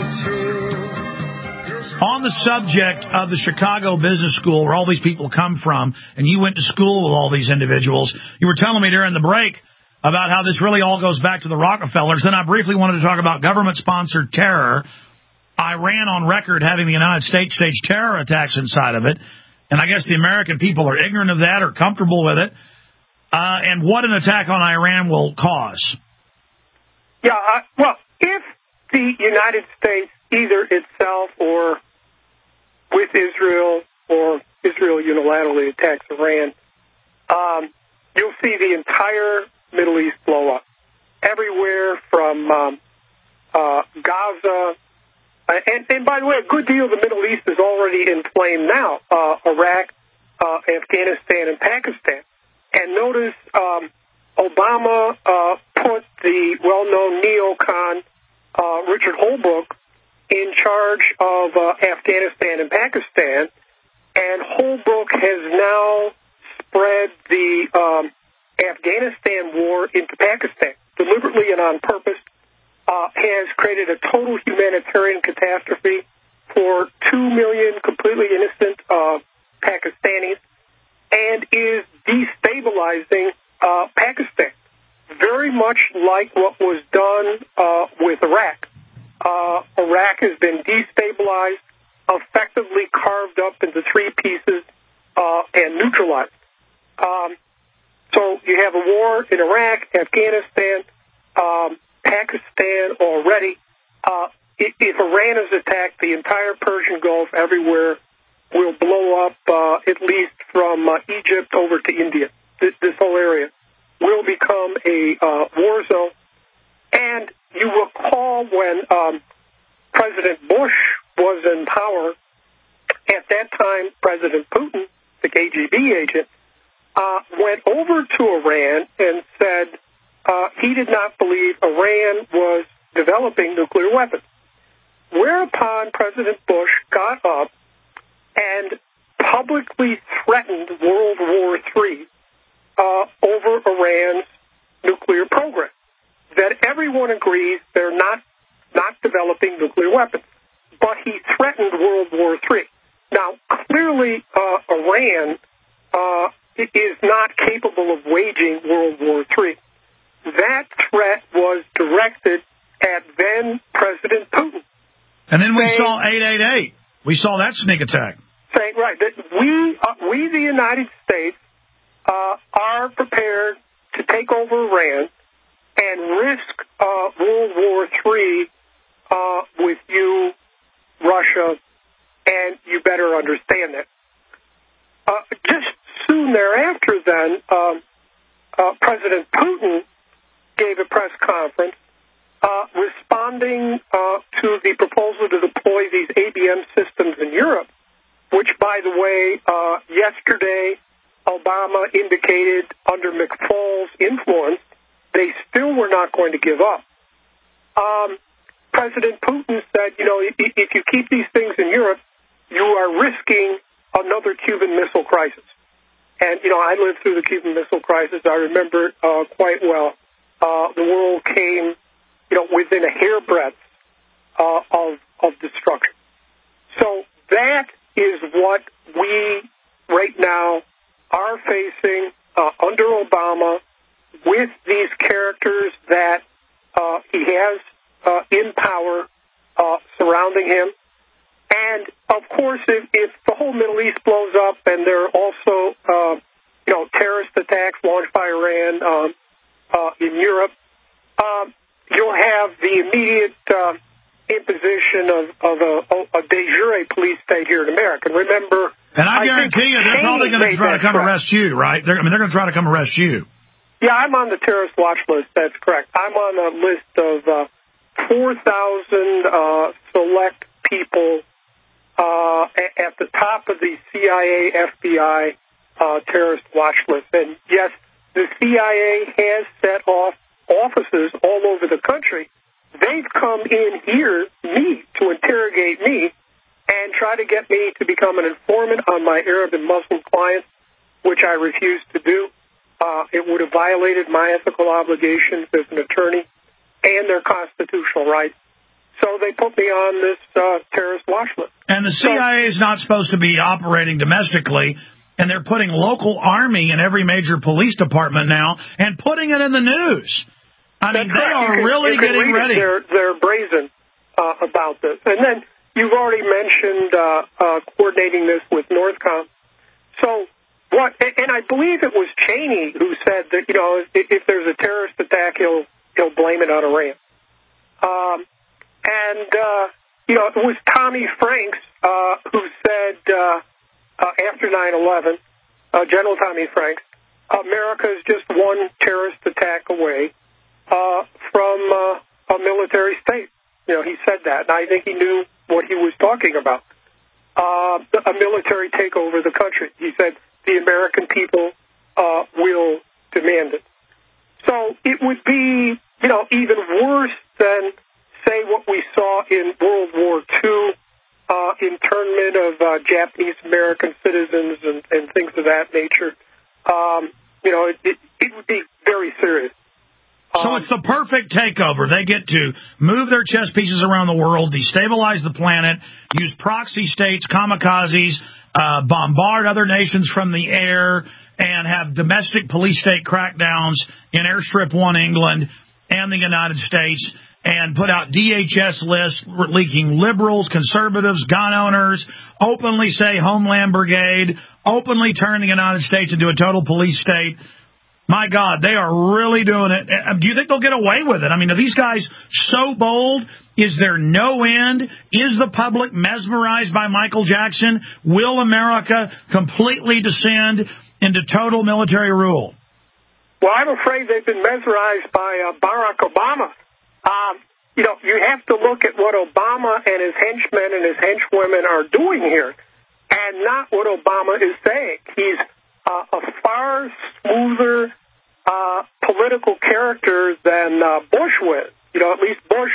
on the subject of the Chicago Business School, where all these people come from, and you went to school with all these individuals, you were telling me during the break about how this really all goes back to the Rockefellers. Then I briefly wanted to talk about government-sponsored terror. Iran on record having the United States stage terror attacks inside of it. And I guess the American people are ignorant of that or comfortable with it. Uh, and what an attack on Iran will cause. Yeah, uh, well, if the United States, either itself or with Israel or Israel unilaterally attacks Iran, um, you'll see the entire Middle East blow up. Everywhere from um, uh, Gaza. Uh, and, and by the way, a good deal of the Middle East is already in flame now. Uh, Iraq, uh, Afghanistan, and Pakistan. And notice um, Obama uh, put the well-known neocon uh, Richard Holbrooke in charge of uh, Afghanistan and Pakistan. And Holbrooke has now spread the um, Afghanistan war into Pakistan, deliberately and on purpose. Uh, has created a total humanitarian catastrophe for two million completely innocent uh, Pakistanis and is destabilizing uh, Pakistan. very much like what was done uh, with Iraq. Uh, Iraq has been destabilized, effectively carved up into three pieces, uh, and neutralized. Um, so you have a war in Iraq, Afghanistan, um, Pakistan already. Uh, if, if Iran is attacked, the entire Persian Gulf, everywhere, will blow up, uh, at least from uh, Egypt over to India. This, this whole area will become a uh, war zone. And you recall when um, President Bush was in power, at that time, President Putin, the K G B agent, uh, went over to Iran and said uh, he did not believe Iran was developing nuclear weapons. Whereupon President Bush got up and publicly threatened World War Three uh, over Iran's nuclear program. That everyone agrees they're not not developing nuclear weapons, but he threatened World War Three. Now, clearly, uh, Iran uh, is not capable of waging World War Three. That threat was directed at then President Putin. And then we saying, saw eight eight eight. We saw that sneak attack. Saying, right, that we, uh, we, the United States, uh, are prepared to take over Iran and risk uh, World War Three uh, with you, Russia, and you better understand that. Uh, just soon thereafter, then, um, uh, President Putin gave a press conference uh, responding uh, to the proposal to deploy these A B M systems in Europe, which, by the way, uh, yesterday Obama indicated under McFaul's influence, they still were not going to give up. Um, President Putin said, you know, if, if you keep these things in Europe, you are risking another Cuban Missile Crisis. And, you know, I lived through the Cuban Missile Crisis. I remember it uh, quite well. Uh, the world came, you know, within a hairbreadth uh, of, of destruction. So that is what we right now are facing uh, under Obama, with these characters that uh, he has uh, in power uh, surrounding him. And, of course, if, if the whole Middle East blows up and there are also, uh, you know, terrorist attacks launched by Iran um, uh, in Europe, um, you'll have the immediate uh, imposition of, of a, a de jure police state here in America. Remember, and I, I guarantee you they're probably going to try to come threat. arrest you, right? They're, I mean, they're going to try to come arrest you. Yeah, I'm on the terrorist watch list. That's correct. I'm on a list of uh, four thousand uh, select people uh, at the top of the C I A, F B I uh, terrorist watch list. And yes, the C I A has set off offices all over the country. They've come in here, me, to interrogate me and try to get me to become an informant on my Arab and Muslim clients, which I refuse to do. Uh, it would have violated my ethical obligations as an attorney and their constitutional rights. So they put me on this uh, terrorist watch list. And the C I A is not supposed to be operating domestically, and they're putting local army in every major police department now and putting it in the news. I mean, That's they right. are can, really getting ready. They're, they're brazen uh, about this. And then you've already mentioned uh, uh, coordinating this with Northcom. So what? And I believe it was Cheney who said that, you know, if, if there's a terrorist attack, he'll he'll blame it on Iran. Um, and uh, you know, it was Tommy Franks uh, who said uh, uh, after nine eleven, uh, General Tommy Franks, America is just one terrorist attack away uh, from uh, a military state. You know, he said that, and I think he knew what he was talking about. Uh, a military takeover of the country. He said the American people uh, will demand it. So it would be, you know, even worse than, say, what we saw in World War Two, uh, internment of uh, Japanese-American citizens and, and things of that nature. Um, you know, it, it, it would be very serious. So um, it's the perfect takeover. They get to move their chess pieces around the world, destabilize the planet, use proxy states, kamikazes, uh, bombard other nations from the air, and have domestic police state crackdowns in Airstrip one, England, and the United States, and put out D H S lists leaking liberals, conservatives, gun owners, openly say Homeland Brigade, openly turn the United States into a total police state. My God, they are really doing it. Do you think they'll get away with it? I mean, are these guys so bold? Is there no end? Is the public mesmerized by Michael Jackson? Will America completely descend into total military rule? Well, I'm afraid they've been mesmerized by uh, Barack Obama. Um, you know, you have to look at what Obama and his henchmen and his henchwomen are doing here, and not what Obama is saying. He's uh, a far smoother uh, political character than uh, Bush was. You know, at least Bush,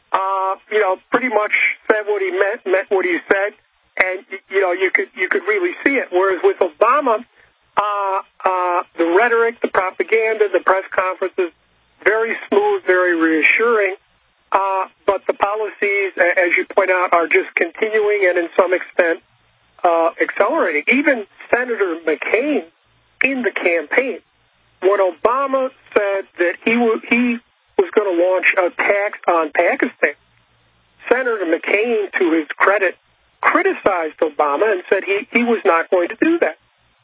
uh, you know, pretty much said what he meant, meant what he said, and you know, you could you could really see it. Whereas with Obama, uh, uh, the rhetoric, the propaganda, the press conferences, very smooth, very reassuring, uh, but the policies, as you point out, are just continuing and in some extent uh, accelerating. Even Senator McCain in the campaign, when Obama said that he, w- he was going to launch a tax on Pakistan, Senator McCain, to his credit, criticized Obama and said he, he was not going to do that.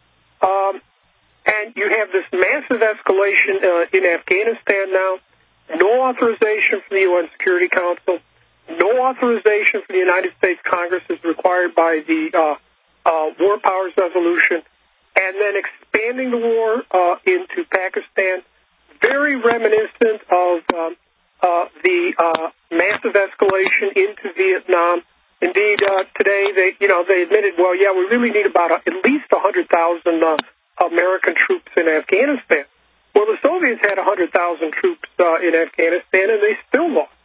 Um, And you have this massive escalation uh, in Afghanistan now, no authorization from the U N Security Council, no authorization from the United States Congress as required by the uh, uh, War Powers Resolution, and then expanding the war uh, into Pakistan, very reminiscent of um, uh, the uh, massive escalation into Vietnam. Indeed, uh, today they, you know, they admitted, well, yeah, we really need about a, at least one hundred thousand uh, American troops in Afghanistan. Well, the Soviets had one hundred thousand troops uh, in Afghanistan, and they still lost.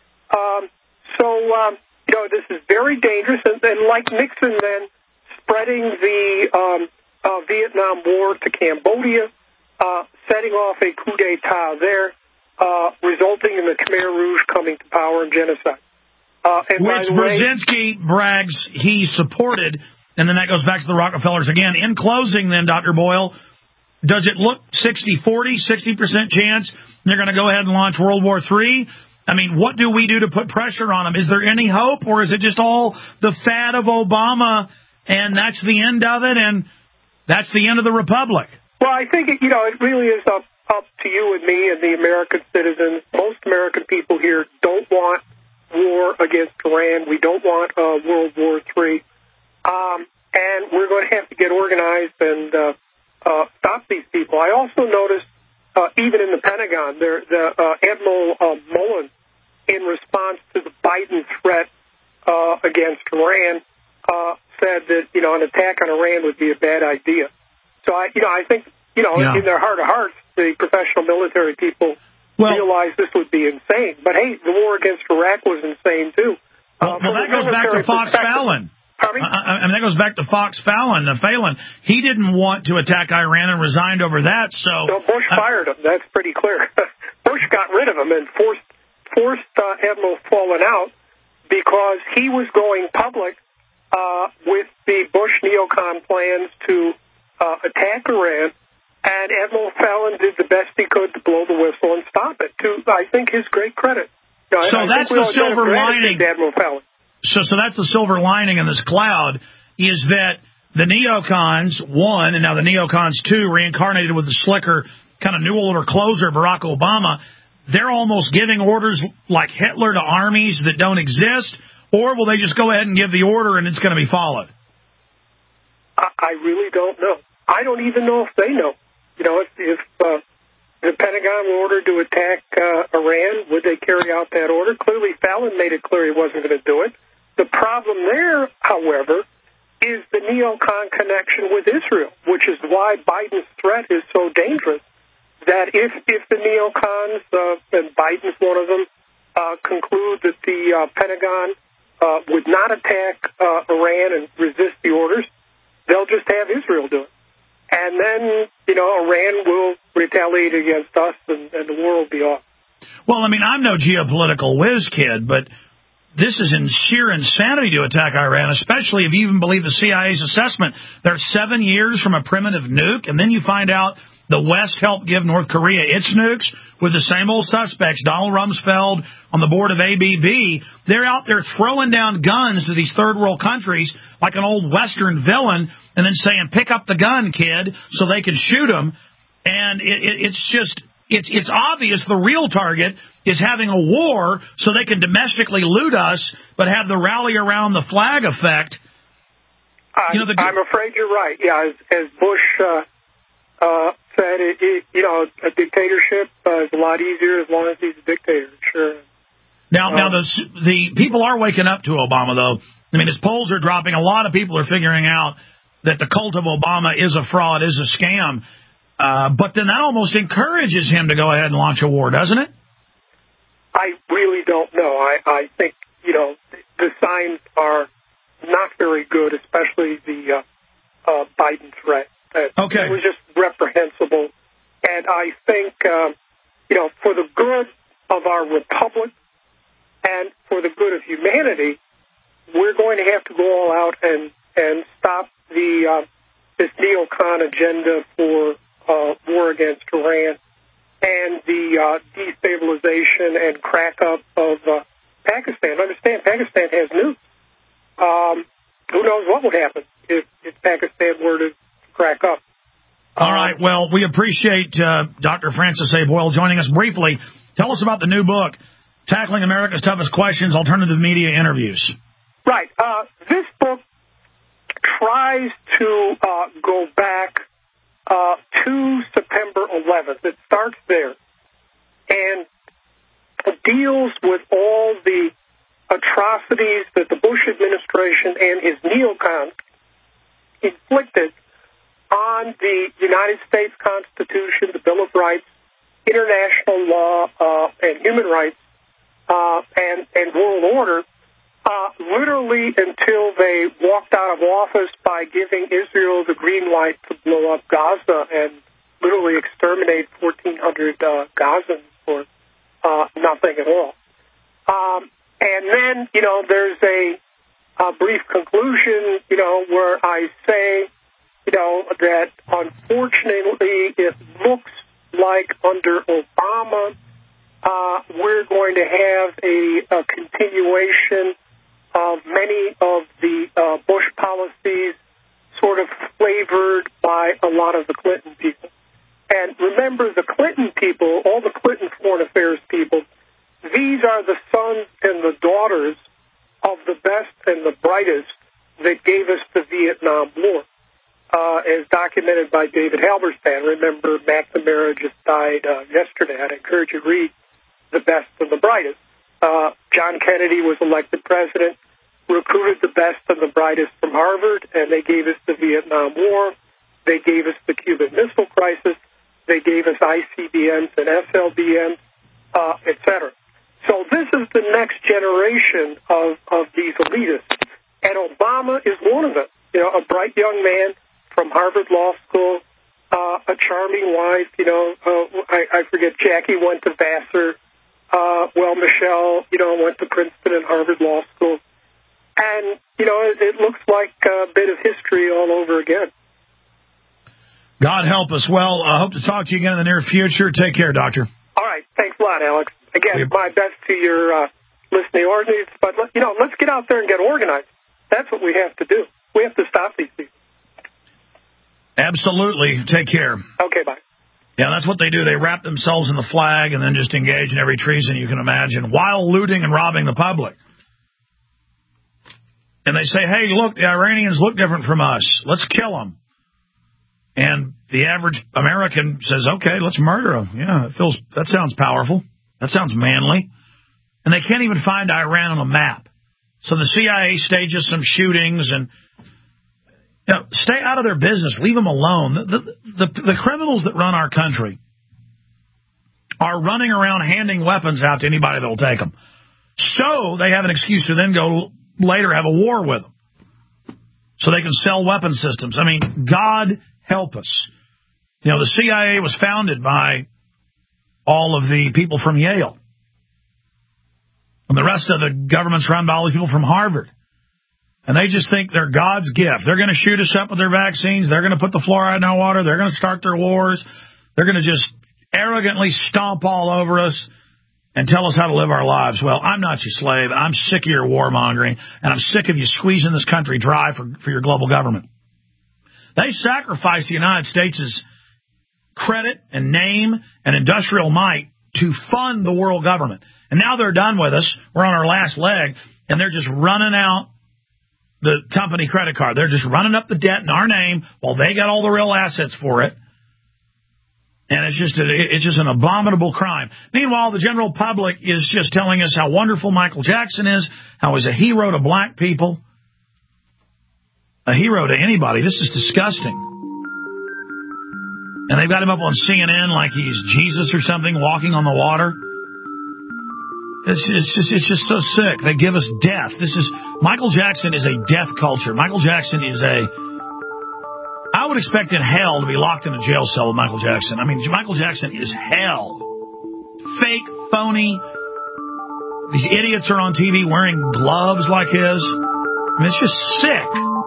Um, so, um, you know, this is very dangerous. And, and like Nixon then spreading the um, uh, Vietnam War to Cambodia, uh, setting off a coup d'etat there, uh, resulting in the Khmer Rouge coming to power and genocide. Uh, and Which Brzezinski way, brags he supported. And then that goes back to the Rockefellers again. In closing, then, Doctor Boyle, does it look sixty forty, sixty percent chance they're going to go ahead and launch World War Three? I mean, what do we do to put pressure on them? Is there any hope, or is it just all the fad of Obama, and that's the end of it, and that's the end of the Republic? Well, I think, it, you know, it really is up, up to you and me and the American citizens. Most American people here don't want war against Iran. We don't want uh, World War Three. Um, and we're going to have to get organized and uh, uh, stop these people. I also noticed, uh, even in the Pentagon, there, the uh, Admiral uh, Mullen, in response to the Biden threat uh, against Iran, uh, said that, you know, an attack on Iran would be a bad idea. So, I, you know, I think, you know, yeah. in their heart of hearts, the professional military people well, realized this would be insane. But, hey, the war against Iraq was insane, too. Well, uh, well that goes back to Fox Fallon. I mean, that goes back to Fox Fallon. Uh, Phelan, he didn't want to attack Iran and resigned over that. So, so Bush uh, fired him. That's pretty clear. Bush got rid of him and forced forced uh, Admiral Fallon out because he was going public uh, with the Bush neocon plans to uh, attack Iran, and Admiral Fallon did the best he could to blow the whistle and stop it. To I think his great credit. You know, so I that's the silver lining. Admiral Fallon. So, so that's the silver lining in this cloud, is that the neocons, one, and now the neocons, two, reincarnated with the slicker, kind of New Order closer, Barack Obama, they're almost giving orders like Hitler to armies that don't exist, or will they just go ahead and give the order and it's going to be followed? I, I really don't know. I don't even know if they know. You know, if, if uh, the Pentagon were ordered to attack uh, Iran, would they carry out that order? Clearly, Fallon made it clear he wasn't going to do it. The problem there, however, is the neocon connection with Israel, which is why Biden's threat is so dangerous. That if, if the neocons, uh, and Biden's one of them, uh, conclude that the uh, Pentagon uh, would not attack uh, Iran and resist the orders, they'll just have Israel do it. And then, you know, Iran will retaliate against us, and, and the war will be off. Well, I mean, I'm no geopolitical whiz kid, but this is in sheer insanity to attack Iran, especially if you even believe the C I A's assessment. They're seven years from a primitive nuke, and then you find out the West helped give North Korea its nukes with the same old suspects, Donald Rumsfeld on the board of A B B. They're out there throwing down guns to these third world countries like an old Western villain and then saying, pick up the gun, kid, so they can shoot them. And it, it, it's just, it's, it's obvious the real target is having a war so they can domestically loot us but have the rally around the flag effect. I, you know, the, I'm afraid you're right. Yeah, as, as Bush uh, uh, said, it, it, you know, a dictatorship uh, is a lot easier as long as he's a dictator, sure. Now, um, now the, the people are waking up to Obama, though. I mean, his polls are dropping. A lot of people are figuring out that the cult of Obama is a fraud, is a scam. Uh, but then that almost encourages him to go ahead and launch a war, doesn't it? I really don't know. I, I think, you know, the signs are not very good, especially the uh, uh, Biden threat. Uh, okay. It was just reprehensible. And I think, um, you know, for the good of our republic and for the good of humanity, we're going to have to go all out and, and stop the uh, this neocon agenda for uh, war against Iran and the uh, destabilization and crack up of uh, Pakistan. Understand, Pakistan has nukes. Um, who knows what would happen if, if Pakistan were to crack up. All right. Well, we appreciate uh, Doctor Francis A. Boyle joining us briefly. Tell us about the new book, Tackling America's Toughest Questions, Alternative Media Interviews. Right. Uh, this book tries to uh, go back uh, to September eleventh. It starts there and deals with all the atrocities that the Bush administration and his neocons inflicted on the United States Constitution, the Bill of Rights, international law, uh, and human rights, uh, and, and world order, uh, literally until they walked out of office by giving Israel the green light to blow up Gaza and literally exterminate fourteen hundred uh, Gazans for uh, nothing at all. Um, and then, you know, there's a, a brief conclusion, you know, where I say, you know, that unfortunately it looks like under Obama uh, we're going to have a, a continuation of many of the uh, Bush policies sort of flavored by a lot of the Clinton people. And remember, the Clinton people, all the Clinton foreign affairs people, these are the sons and the daughters of the best and the brightest that gave us the Vietnam War. Uh, as documented by David Halberstam. Remember, McNamara just died uh, yesterday. I'd encourage you to read The Best and the Brightest. Uh, John Kennedy was elected president, recruited the best and the brightest from Harvard, and they gave us the Vietnam War. They gave us the Cuban Missile Crisis. They gave us I C B Ms and S L B Ms, uh, et cetera. So this is the next generation of, of these elitists, and Obama is one of them. You know, a bright young man from Harvard Law School, uh, a charming wife, you know, uh, I, I forget, Jackie went to Vassar, uh, well, Michelle, you know, went to Princeton and Harvard Law School. And, you know, it, it looks like a bit of history all over again. God help us. Well, I hope to talk to you again in the near future. Take care, Doctor. All right. Thanks a lot, Alex. Again, my best to your uh, listening audience. But, you know, let's get out there and get organized. That's what we have to do. We have to stop these people. Absolutely. Take care. Okay, bye. Yeah, that's what they do. They wrap themselves in the flag and then just engage in every treason you can imagine while looting and robbing the public. And they say, hey, look, the Iranians look different from us. Let's kill them. And the average American says, okay, let's murder them. Yeah, it feels, that sounds powerful. That sounds manly. And they can't even find Iran on a map. So the C I A stages some shootings and, you know, stay out of their business. Leave them alone. The, the, the, the criminals that run our country are running around handing weapons out to anybody that will take them. So they have an excuse to then go later have a war with them. So they can sell weapon systems. I mean, God help us. You know, the C I A was founded by all of the people from Yale. And the rest of the government's run by all these people from Harvard. And they just think they're God's gift. They're going to shoot us up with their vaccines. They're going to put the fluoride in our water. They're going to start their wars. They're going to just arrogantly stomp all over us and tell us how to live our lives. Well, I'm not your slave. I'm sick of your warmongering, and I'm sick of you squeezing this country dry for, for your global government. They sacrificed the United States' credit and name and industrial might to fund the world government. And now they're done with us. We're on our last leg, and they're just running out the company credit card. They're just running up the debt in our name while they got all the real assets for it. And it's just a, it's just an abominable crime. Meanwhile, the general public is just telling us how wonderful Michael Jackson is, how he's a hero to black people, a hero to anybody. This is disgusting. And they've got him up on C N N like he's Jesus or something, walking on the water. It's, it's just it's just so sick. They give us death. This is Michael Jackson is a death culture. Michael Jackson is a. I would expect in hell to be locked in a jail cell with Michael Jackson. I mean, Michael Jackson is hell. Fake, phony. These idiots are on T V wearing gloves like his. I mean, it's just sick.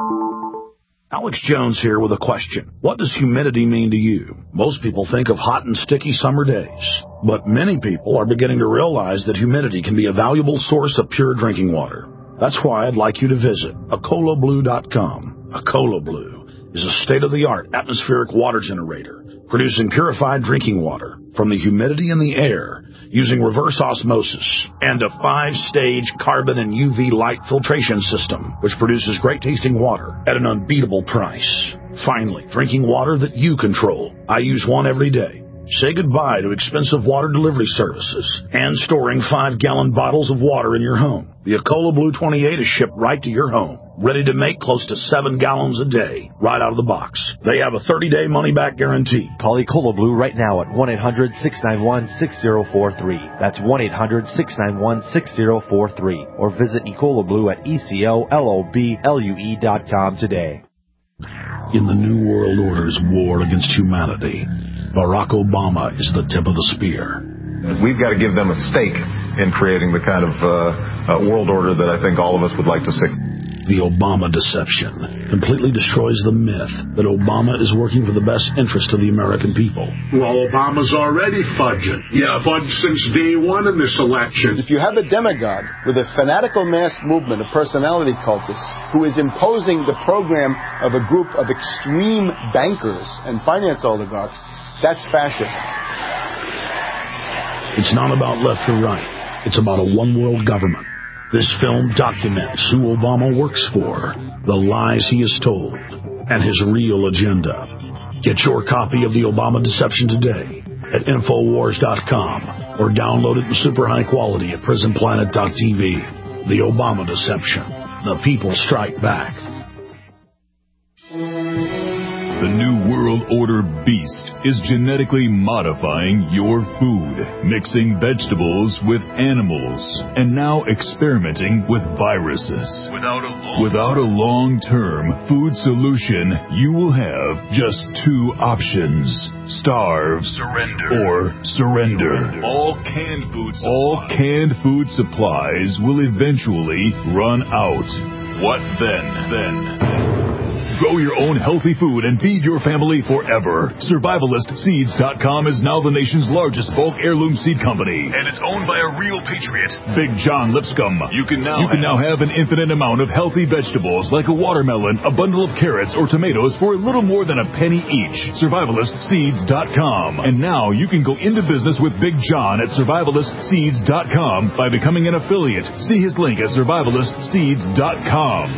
Alex Jones here with a question. What does humidity mean to you? Most people think of hot and sticky summer days, but many people are beginning to realize that humidity can be a valuable source of pure drinking water. That's why I'd like you to visit Acola Blue dot com. Acola Blue is a state-of-the-art atmospheric water generator producing purified drinking water from the humidity in the air using reverse osmosis and a five-stage carbon and U V light filtration system, which produces great-tasting water at an unbeatable price. Finally, drinking water that you control. I use one every day. Say goodbye to expensive water delivery services and storing five-gallon bottles of water in your home. The Acola Blue twenty-eight is shipped right to your home, ready to make close to seven gallons a day, right out of the box. They have a thirty-day money-back guarantee. Call Acola Blue right now at one eight hundred six nine one six zero four three. That's one eight hundred six nine one six zero four three. Or visit Ecola Blue at E C O L O B L U E dot com today. In the New World Order's war against humanity, Barack Obama is the tip of the spear. We've got to give them a stake in creating the kind of uh, uh, world order that I think all of us would like to see. The Obama deception completely destroys the myth that Obama is working for the best interest of the American people. Well, Obama's already fudging. He's yeah. fudged since day one in this election. If you have a demagogue with a fanatical mass movement of personality cultists who is imposing the program of a group of extreme bankers and finance oligarchs, that's fascism. It's not about left or right. It's about a one-world government. This film documents who Obama works for, the lies he has told, and his real agenda. Get your copy of The Obama Deception today at Infowars dot com or download it in super high quality at Prison Planet dot T V. The Obama Deception. The people strike back. The New World Order beast is genetically modifying your food, mixing vegetables with animals, and now experimenting with viruses. Without a long, Without a long-term food solution, you will have just two options: starve, surrender, or surrender. All canned food supplies. All canned food supplies will eventually run out. What then? Then. Grow your own healthy food and feed your family forever. Survivalist Seeds dot com is now the nation's largest bulk heirloom seed company. And it's owned by a real patriot, Big John Lipscomb. You can now, you can have, now have an infinite amount of healthy vegetables like a watermelon, a bundle of carrots, or tomatoes for a little more than a penny each. Survivalist Seeds dot com. And now you can go into business with Big John at Survivalist Seeds dot com by becoming an affiliate. See his link at Survivalist Seeds dot com.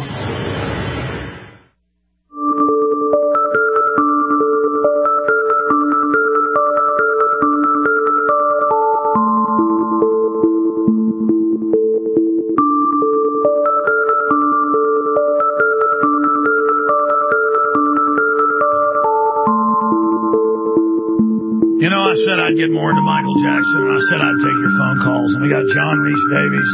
I'd get more into Michael Jackson, and I said I'd take your phone calls. And we got John Rhys Davies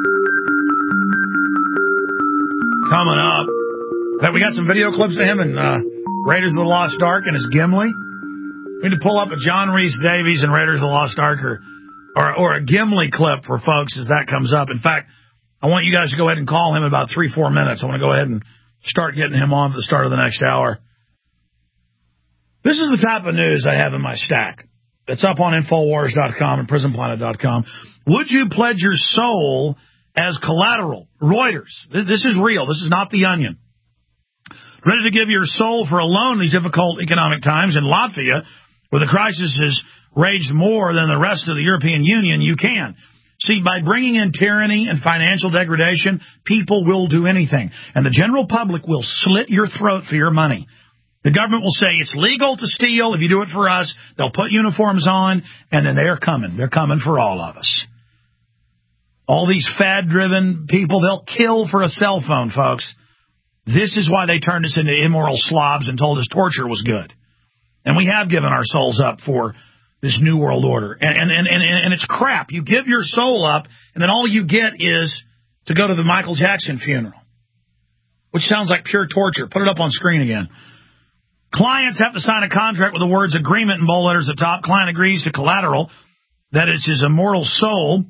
coming up. We got some video clips of him in uh, Raiders of the Lost Ark and his Gimli. We need to pull up a John Rhys Davies and Raiders of the Lost Ark or, or, or a Gimli clip for folks as that comes up. In fact, I want you guys to go ahead and call him in about three, four minutes. I want to go ahead and start getting him on for the start of the next hour. This is the type of news I have in my stack. It's up on Infowars dot com and Prison Planet dot com. Would you pledge your soul as collateral? Reuters. This is real. This is not The Onion. Ready to give your soul for a loan in these difficult economic times in Latvia, where the crisis has raged more than the rest of the European Union, you can. See, by bringing in tyranny and financial degradation, people will do anything. And the general public will slit your throat for your money. The government will say it's legal to steal. If you do it for us, they'll put uniforms on, and then they're coming. They're coming for all of us. All these fad-driven people, they'll kill for a cell phone, folks. This is why they turned us into immoral slobs and told us torture was good. And we have given our souls up for this new world order. And, and, and, and, and it's crap. You give your soul up, and then all you get is to go to the Michael Jackson funeral, which sounds like pure torture. Put it up on screen again. Clients have to sign a contract with the words agreement in bold letters at the top. Client agrees to collateral, that it's his immortal soul.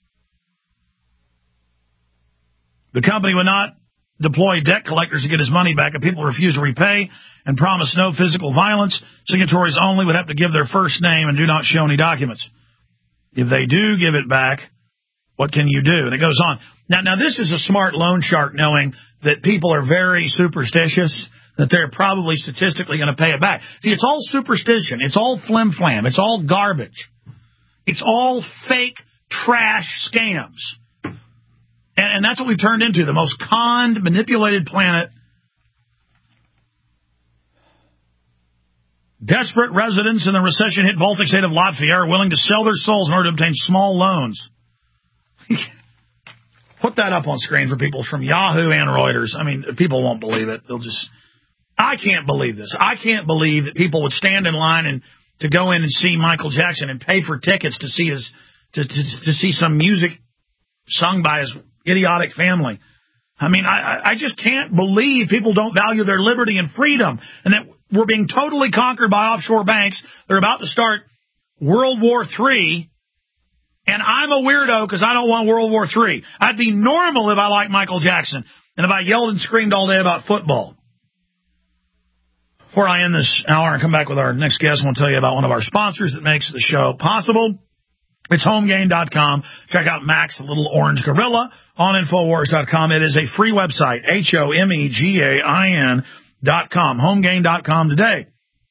The company would not deploy debt collectors to get his money back if people refuse to repay and promise no physical violence. Signatories only would have to give their first name and do not show any documents. If they do give it back, what can you do? And it goes on. Now, now this is a smart loan shark, knowing that people are very superstitious, that they're probably statistically going to pay it back. See, it's all superstition. It's all flim-flam. It's all garbage. It's all fake trash scams. And, and that's what we've turned into, the most conned, manipulated planet. Desperate residents in the recession-hit Baltic state of Latvia are willing to sell their souls in order to obtain small loans. Put that up on screen for people from Yahoo and Reuters. I mean, people won't believe it. They'll just... I can't believe this. I can't believe that people would stand in line and to go in and see Michael Jackson and pay for tickets to see his to, to, to see some music sung by his idiotic family. I mean, I, I just can't believe people don't value their liberty and freedom, and that we're being totally conquered by offshore banks. They're about to start World War Three, and I'm a weirdo because I don't want World War Three. I'd be normal if I liked Michael Jackson and if I yelled and screamed all day about football. Before I end this hour and come back with our next guest, I want to tell you about one of our sponsors that makes the show possible. It's home gain dot com. Check out Max, the little orange gorilla, on Infowars dot com. It is a free website, H O M E G A I N dot com, home gain dot com today.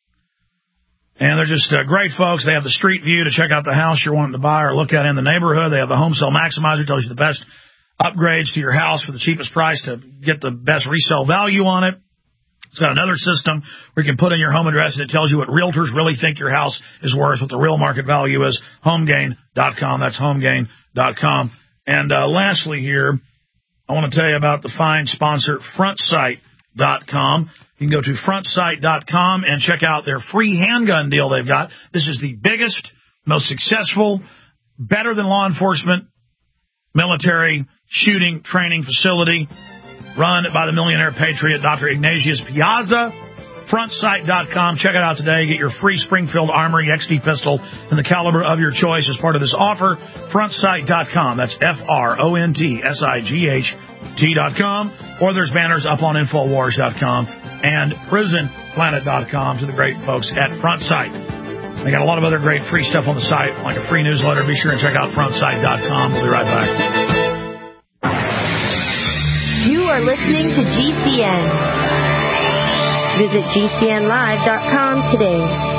And they're just uh, great folks. They have the street view to check out the house you're wanting to buy or look at in the neighborhood. They have the Home Sale Maximizer, tells you the best upgrades to your house for the cheapest price to get the best resale value on it. It's got another system where you can put in your home address and it tells you what realtors really think your house is worth, what the real market value is. home gain dot com. That's home gain dot com. And uh, lastly here, I want to tell you about the fine sponsor, front sight dot com. You can go to front sight dot com and check out their free handgun deal they've got. This is the biggest, most successful, better than law enforcement, military shooting training facility run by the millionaire patriot, Doctor Ignatius Piazza. front sight dot com. Check it out today. Get your free Springfield Armory X D pistol in the caliber of your choice as part of this offer. front sight dot com. That's F R O N T S I G H T dot com. Or there's banners up on Infowars dot com and Prison Planet dot com to the great folks at Front Sight. They got a lot of other great free stuff on the site, like a free newsletter. Be sure and check out front sight dot com. We'll be right back. You are listening to G C N. Visit G C N live dot com today.